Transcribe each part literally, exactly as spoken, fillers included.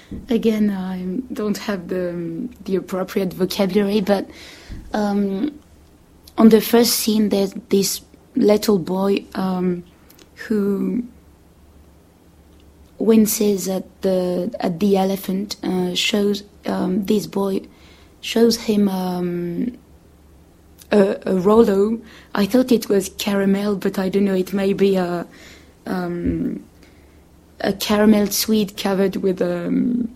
again, I don't have the the appropriate vocabulary, but um, on the first scene, there's this little boy um, who winces at the at the elephant. Uh, shows um, this boy shows him um, a, a Rolo. I thought it was caramel, but I don't know. It may be a um, a caramel sweet covered with um,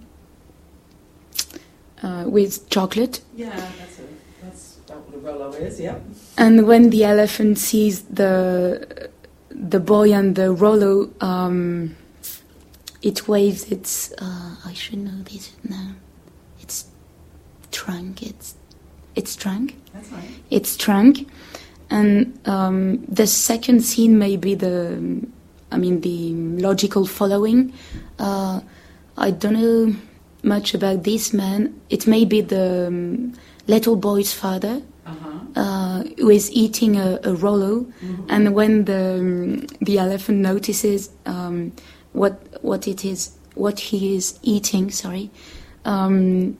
uh, with chocolate. Yeah, that's a, that's about what a Rolo is. Yeah. And when the elephant sees the the boy and the Rolo, um, it waves its. Uh, I should know this now. Its trunk. It's its trunk. That's right. Its trunk, and um, the second scene may be the. I mean the logical following. Uh, I don't know much about this man. It may be the um, little boy's father. Uh-huh. Uh, who is eating a, a Rolo, mm-hmm. and when the um, the elephant notices um, what what it is, what he is eating, sorry, um,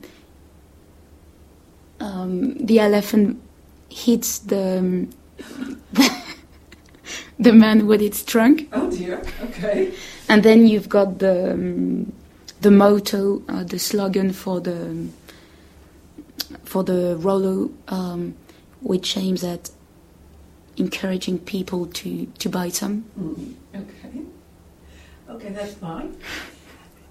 um, the elephant hits the, um, the the man with its trunk. Oh dear. Okay. And then you've got the um, the motto, uh, the slogan for the for the Rolo, um, which aims at encouraging people to, to buy some. Mm. Okay. Okay, that's fine.